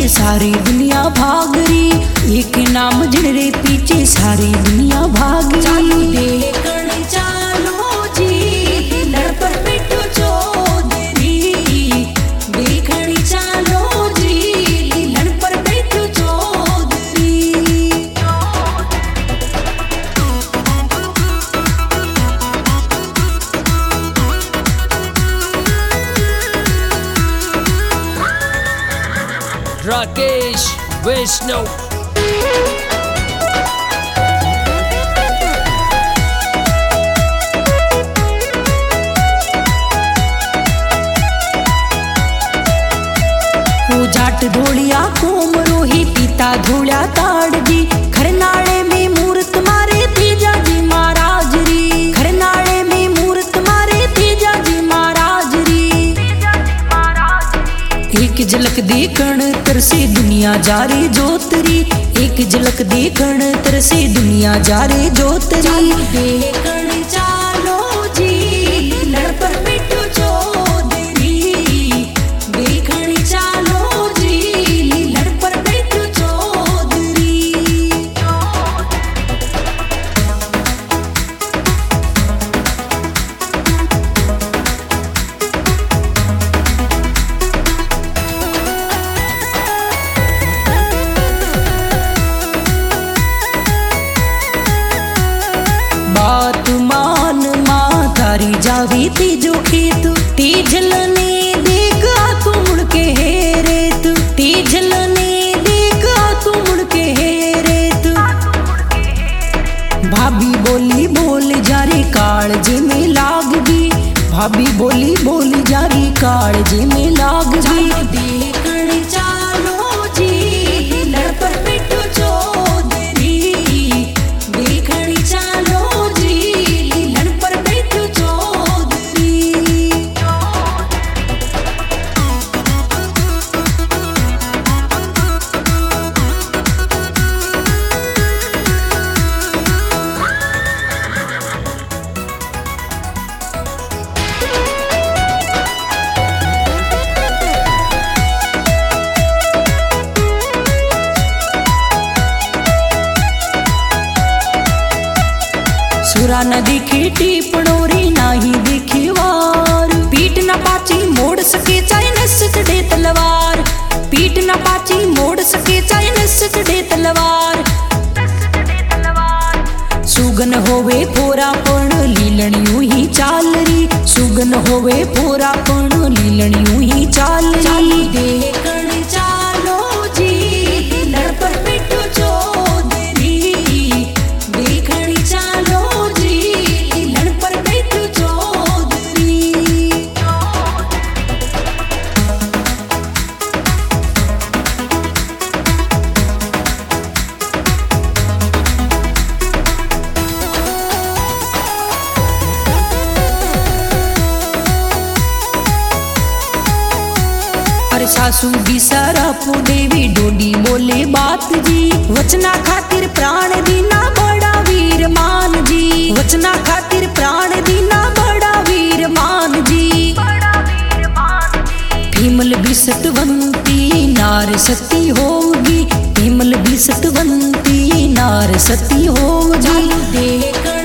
पीछे सारी दुनिया भाग रही, एक नाम जिनरे पीछे सारी दुनिया भाग रही। देखण चालो जी लड़ पर बिट्टू चौधरी, देखण चालो जी लड़ पर बिट्टू चौधरी। राकेश वैष्णव। जाट धोलिया कोमरो ही पिता धोलिया ताड़जी, खरनाले में मूर्त मारे तेजा जी महाराज री, खरनाले में मूर्त मारे तेजा जी महाराज री। एक झलक देखण तरसे दुनिया जारे जोतरी, एक झलक देखण तरसे दुनिया जारे जोतरी। देखण चालो जी लड़ पर बिट्टू चौधरी, देखण चालो जी लड़ पर बिट्टू चौधरी। बात मान माँ तारी जावी तीजो खेत, तेजलने देखा तू मुड़ के है रेत, तेजलने देखा तू मुड़ के है रेत। भाभी बोली बोल जारे कालजे में लाग गई, भाभी बोली बोल जारी कालजे में लाग गई। देखण चालो जी लड़ पर बिट्टू चौधरी, देखण चालो जी लड़ पर बिट्टू चौधरी। सुरा न दिखी टीपणोरी नाही दिखी वार, पीठ न पाची मोड़ सके चाहे नस चढ़े तलवार, पीठ न पाची मोड़ सके चाहे नस चढ़े तलवार। सुगन होवे फोरा पण लीलणियों ही चाल री, सुगन होवे फोरा पण लीलणियों ही चाल री। देखण चालो जी लड़ पर बिट्टू चौधरी, देखण चालो जी लड़ पर बिट्टू चौधरी। अरे सासू भी सरापो देवी डोडी बोले बात जी, वचना खातिर प्राण दीना बड़ा वीर मान जी, वचना खातिर प्राण दीना बड़ा वीर मान जी। भीमल भी सतवंती नार सती होगी, भीमल भी सतवंती नार सती होगी। देखण